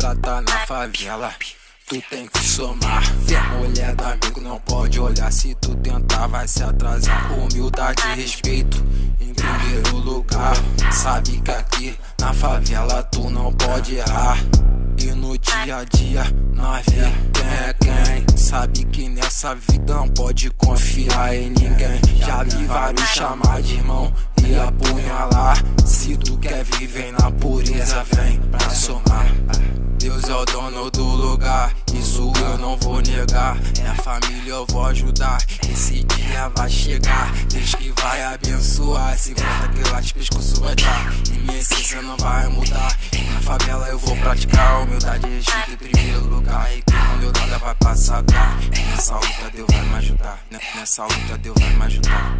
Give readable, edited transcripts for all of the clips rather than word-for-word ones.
pra tá na favela, tu tem que somar. Mulher do amigo não pode olhar, se tu tentar vai se atrasar. Humildade e respeito em primeiro lugar. Sabe que aqui na favela tu não pode errar. E no dia a dia nós vê quem é quem. Sabe que nessa vida não pode confiar em ninguém. Já vi vários chamar de irmão e apunhalar. Se tu quer viver na pureza, vem pra somar. Deus é o dono do lugar, isso eu não vou negar. Minha família eu vou ajudar, esse dia vai chegar. Deus que vai abençoar, 50 quilos de pescoço vai dar. E minha essência não vai mudar. Na favela eu vou praticar humildade e respeito em primeiro lugar. E quem não deu nada vai passar a dar. Nessa luta Deus vai me ajudar, nessa luta Deus vai me ajudar.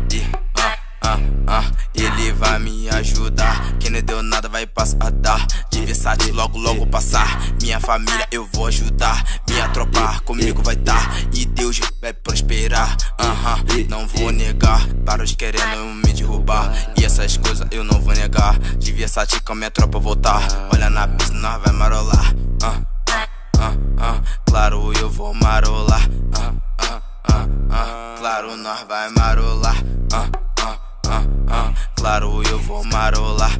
Ele vai me ajudar. Quem não deu nada vai passar a dar. De versátil logo passar. Minha família eu vou ajudar. Minha tropa comigo vai tá. E Deus vai prosperar. Não vou negar. Para os querendo me derrubar. E essas coisas eu não vou negar. De versátil com a minha tropa voltar. Olha na pista nós vai marolar. Claro eu vou marolar. Claro nós vai marolar. Claro eu vou marolar.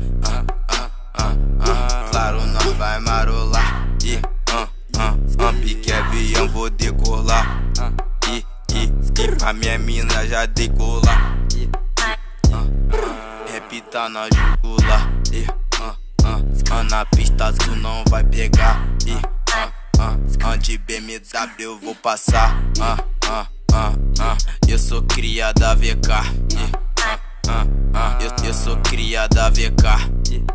Claro nós vai marolar. Pique avião vou decolar. E pra minha mina já decolar. Rap tá na jugular. Na pista tu não vai pegar. De BMW eu vou passar. Eu sou cria da VK. Eu sou cria da VK.